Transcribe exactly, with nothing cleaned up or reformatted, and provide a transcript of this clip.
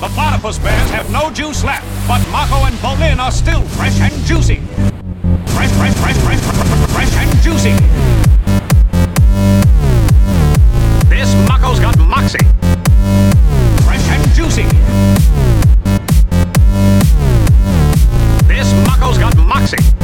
The platypus bears have no juice left, but Mako and Bolin are still fresh and juicy. Fresh, fresh, fresh, fresh, fresh and juicy. This Mako's got moxie. Fresh and juicy. This Mako's got moxie.